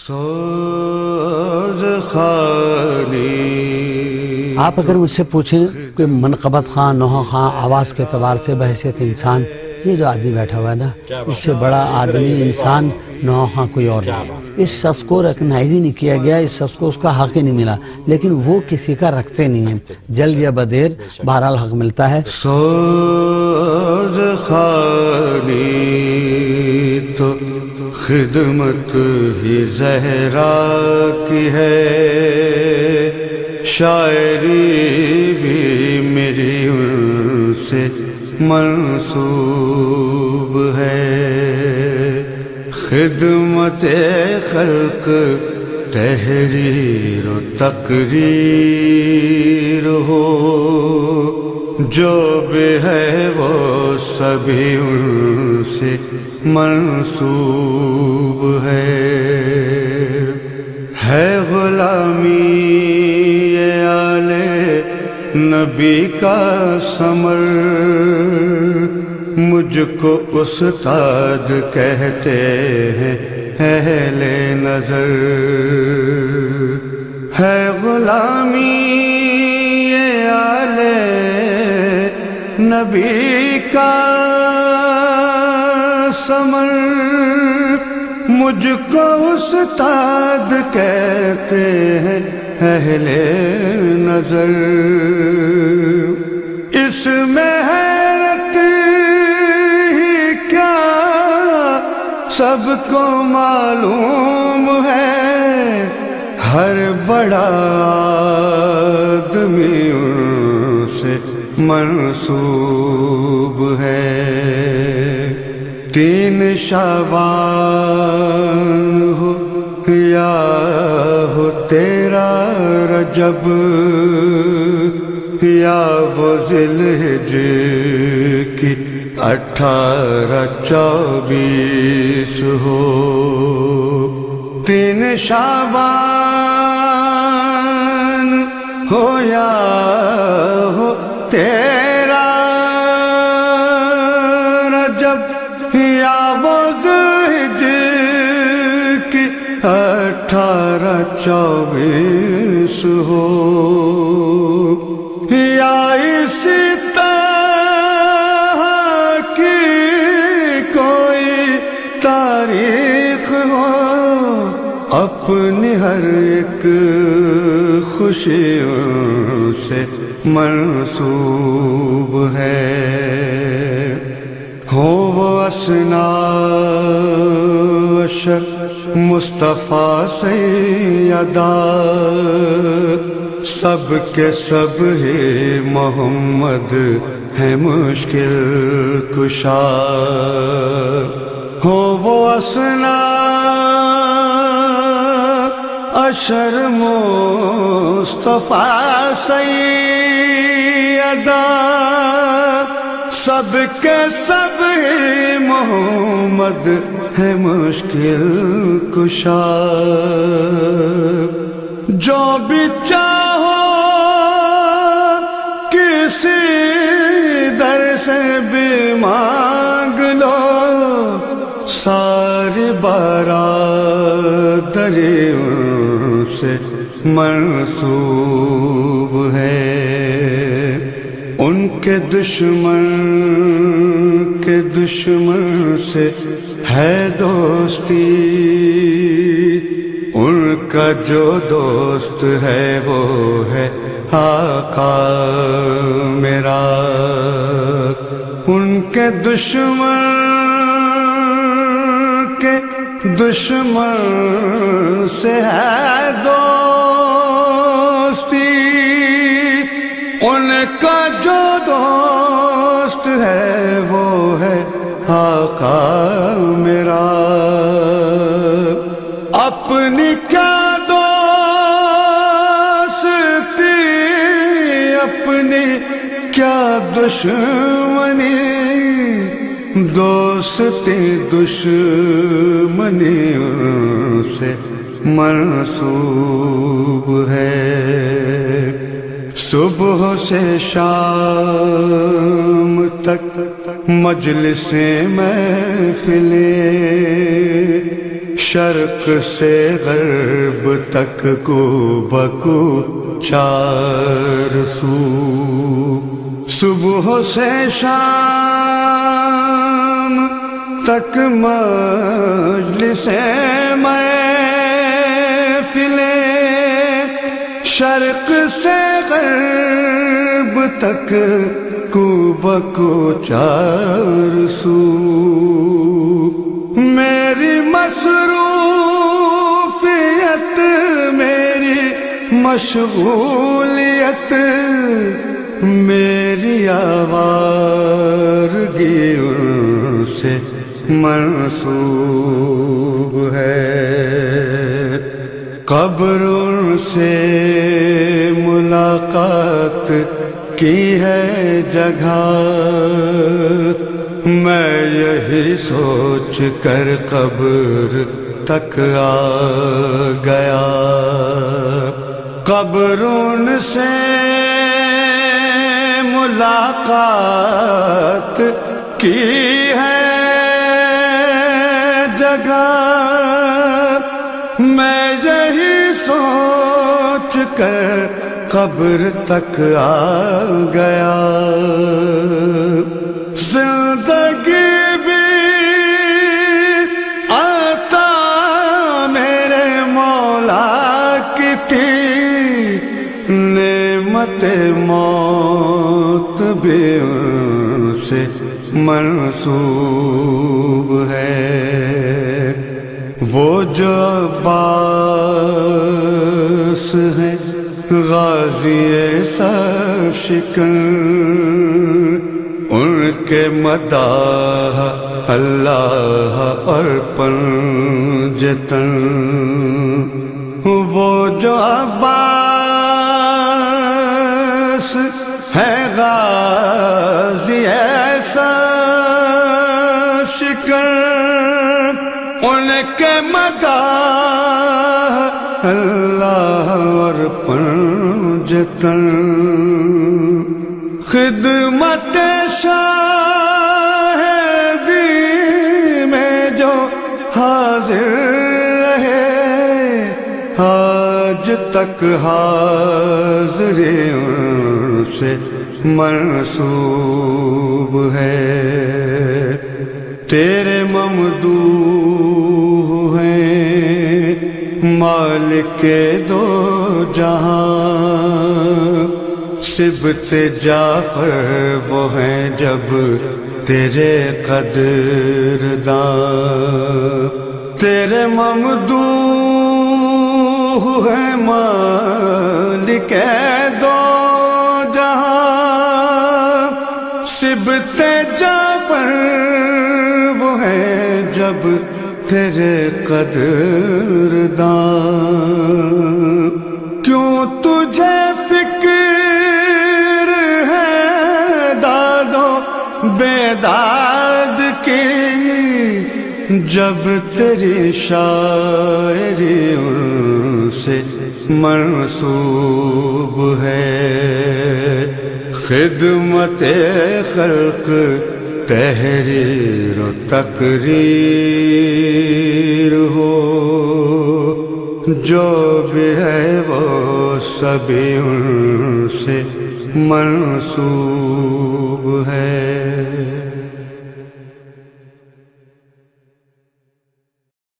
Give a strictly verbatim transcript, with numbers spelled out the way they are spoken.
سوز خانی. آپ اگر مجھ سے پوچھیں کہ منقبت خان، نوحہ خان آواز کے اعتبار سے بحیثیت انسان، یہ جو آدمی بیٹھا ہوا ہے نا، اس سے بڑا آدمی انسان نوحہ خان کوئی اور نہیں. اس شخص کو ریکگنائز ہی نہیں کیا گیا، اس شخص کو اس کا حق ہی نہیں ملا، لیکن وہ کسی کا رکھتے نہیں ہیں. جلد یا بدیر بہرحال حق ملتا ہے. سوز خانی تو خدمت ہی زہرا کی ہے، شاعری بھی میری ان سے منسوب ہے. خدمت خلق تحریر و تقریر ہو، جو بھی ہے وہ سبھی ان سے منسوب ہے. ہے غلامی یہ آل نبی کا ثمر، مجھ کو استاد کہتے ہیں اہل نظر. ہے غلامی یہ آل نبی کا ثمر، مجھ کو استاد کہتے ہیں اہل نظر. اس میں حیرت ہی کیا سب کو معلوم ہے، ہر بڑا آدمی ان سے منسوب ہے. تین شعبان ہو یا ہو تیرا رجب، یا وہ ذی الحجہ کی اٹھارہ چوبیس ہو. تین شعبان ہو یا ہو تیرا رجب، یا وہ ذی الحجہ کی اٹھارہ چوبیس ہو، یا اسی طرح کی کوئی تاریخ ہو، اپنی ہر ایک خوشی ان سے منسوب ہے. ہو وہ اثنا عشر مصطفیٰ سیدہ، سب کے سب ہی محمد ہے مشکل کشا. ہو وہ اثنا عشر مصطفیٰ سیدہ، سب کے سب ہی محمد ہے مشکل کشا. جو بھی چاہو کسی در سے بھی مانگ لو، ساری برادری ان سے منسوب ہے. ان کے دشمن کے دشمن سے ہے دوستی، ان کا جو دوست ہے وہ ہے آقا میرا. ان کے دشمن کے دشمن سے ہے دوستی، ان کا جو دوست ہے وہ ہے آقا میرا. اپنی کیا دوستی، اپنی کیا دشمنی، دوستی دشمنی ان سے منسوب ہے. صبح سے شام تک مجلس محفلیں، شرق سے غرب تک کو بکو چار سو، صبح سے شام تک مجلس محفلیں، شرق سے غرب تک کو بکو چار سو، میری مصروفیت میری مشغولیت میری آوارگی ان سے منسوب ہے، قبر ان سے ملاقات کی ہے جگہ، میں یہی سوچ کر قبر تک آ گیا، قبر ان سے ملاقات کی ہے جگہ، میں یہی سوچ کر قبر تک آ گیا، زندگی بھی عطا میرے مولا کی تھی، نعمت موت بھی ان سے منسوب ہے، وہ جو عباس ہیں غازی سرشکن، ان کے مداح اللہ اور پنجتن، وہ جو عباس ہے غازی سرشکن، ان کے مداح اللہ اور پنجتن، خدمت شاہدی میں جو حاضر رہے، آج تک حاضری ان سے منسوب ہے، تیرے ممدوح ہیں مالک دو جہاں، صبت جعفر وہ ہیں جب تیرے قدرداں، تیرے ممدوح ہیں مالک دو جہاں، صبت جعفر وہ ہیں جب تیرے قدرداں، کیوں تجھے فکر ہے دادو بیداد کی، جب تیری شاعری ان سے منسوب ہے، خدمت خلق تحریر و تقریر ہو، جو بھی ہے وہ سبھی ان سے منسوب